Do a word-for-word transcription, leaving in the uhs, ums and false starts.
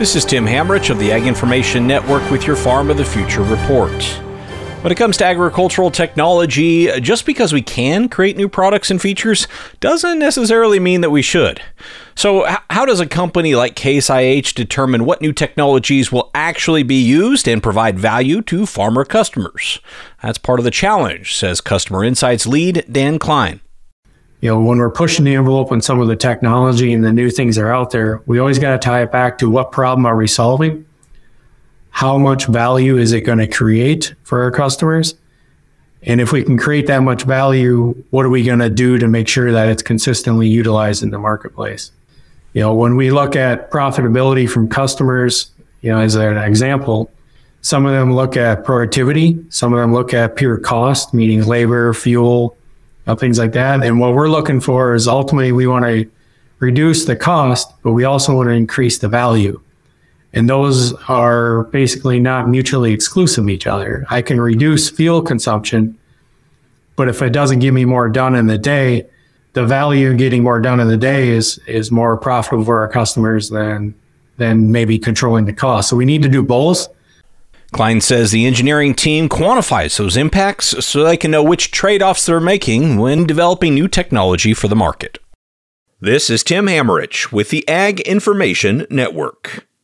This is Tim Hamrich of the Ag Information Network with your Farm of the Future report. When it comes to agricultural technology, just because we can create new products and features doesn't necessarily mean that we should. So how does a company like Case I H determine what new technologies will actually be used and provide value to farmer customers? That's part of the challenge, says Customer Insights lead Dan Klein. You know, when we're pushing the envelope on some of the technology and the new things that are out there, we always got to tie it back to what problem are we solving? How much value is it going to create for our customers? And if we can create that much value, what are we going to do to make sure that it's consistently utilized in the marketplace? You know, when we look at profitability from customers, you know, as an example, some of them look at productivity, some of them look at pure cost, meaning labor, fuel, uh, things like that. And what we're looking for is ultimately we want to reduce the cost, but we also want to increase the value. And those are basically not mutually exclusive of each other. I can reduce fuel consumption, but if it doesn't give me more done in the day, the value of getting more done in the day is is more profitable for our customers than than maybe controlling the cost. So we need to do both. Klein says the engineering team quantifies those impacts so they can know which trade-offs they're making when developing new technology for the market. This is Tim Hamrich with the Ag Information Network.